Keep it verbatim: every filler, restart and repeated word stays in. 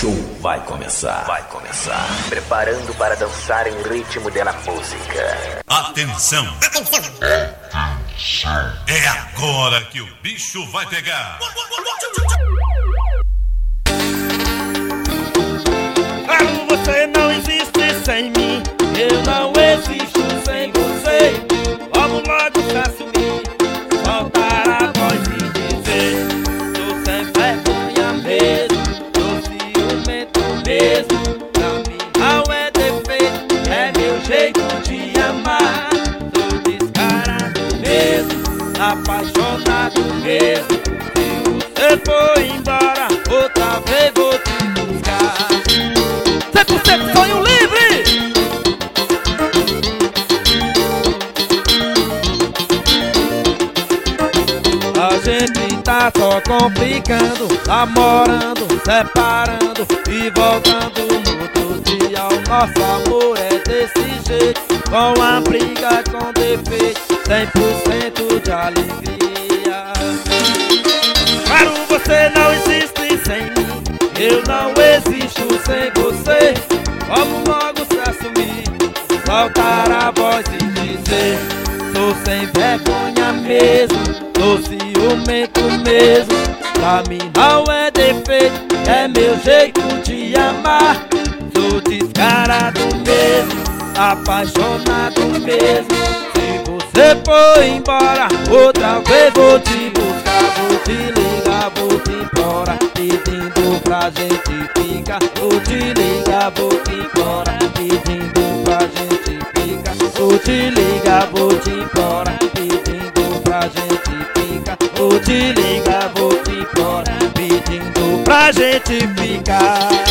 show vai começar. Vai começar. Preparando para dançar em ritmo da música. Atenção. Atenção. Atenção. É agora que o bicho vai pegar. Claro, você não existe sem mim. Eu não existo sem você. Vamos logo se assumir, soltar a voz e dizer: tô sem vergonha mesmo, tô ciumento mesmo. Pra mim não é defeito, é meu jeito de amar. Tô descarado mesmo, apaixonado mesmo. Se você for embora, outra vez vou te buscar. cem por cento sonho livre! A gente tá só complicando, namorando, separando e voltando no outro dia. O nosso amor é desse jeito, com a briga com defeito, cem por cento de alegria. Claro, você não existe sem mim, eu não existo sem você. Vamos logo se assumir, soltar a voz e dizer: tô sem vergonha mesmo, tô ciumento mesmo. Pra mim não é defeito, é meu jeito de amar. Sou descarado mesmo, apaixonado mesmo. Se você for embora, outra vez vou te buscar. Vou te ligar, vou te implorar, pedindo pra gente ficar. Vou te ligar, vou te implorar, pedindo pra gente ficar. Vou te ligar, vou te implorar, pedindo pra gente ficar. Vou te ligar, vou te implorar, pedindo pra gente ficar.